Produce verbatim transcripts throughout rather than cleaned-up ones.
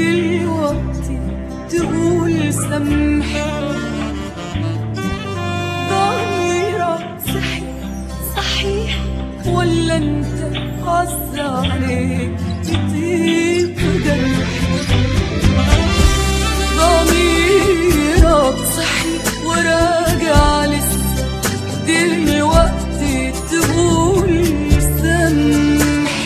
دلوقتي تقول سامحني. ضميرك صحي صحيح ولا انت عز عليك يطيب جرحي؟ ضميرك صحي وراجع لسه دلوقتي تقول سامحني.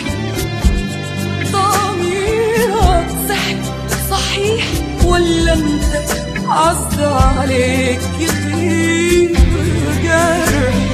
ضميرك صحي صحيح ولا انت عز عليك يطيب جرحي؟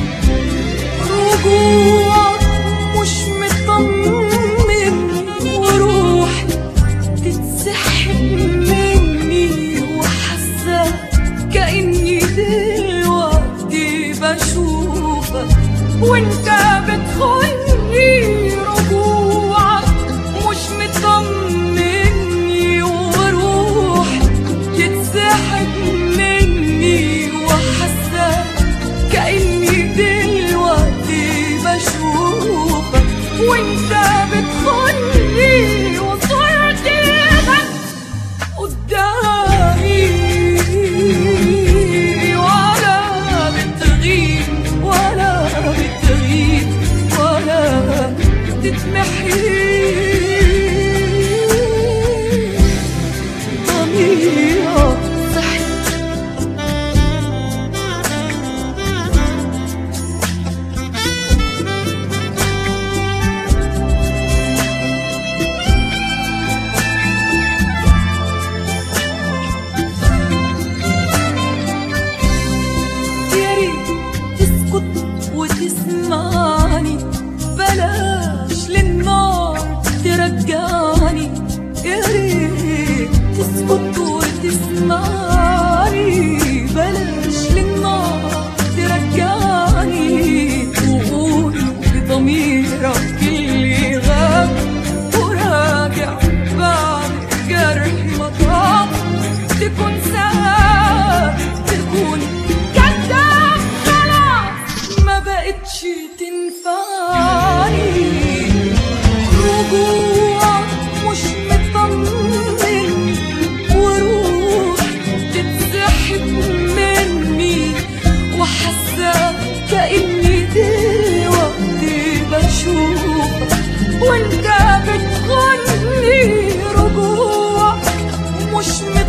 رجوعك مش مطمن وروحي تتسحب مني، وحاسة كأني دلوقتي بشوفك وانت بتخوني. رجوعك مش مطمني وروحي تتسحب مني، وحاسة كأني دلوقتي بشوفك وانت بتخوني. وصرت ايدك قدامي ولا بتغيب ولا بتغيب ولا بتتمحي. ضميرك صحي وتسمعني، بلاش للنار ترجعني. يا ريت تسكت وتسمعني، بلاش للنار ترجعني. وقول لضميرك اللي غاب وراجع بعد جرحي ما طاب، تكون سهل تكون كذاب خلاص ما بقتش تنفعني. رجوعك مش مطمن وروح تتسحب مني، وحاسة كأني دلوقتي بشوفك وانت بتخوني. رجوعك مش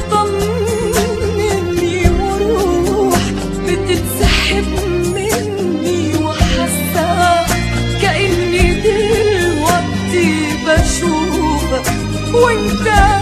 مطمني وروح بتتسحب مني، وحاسة كأني دلوقتي بشوفك وانت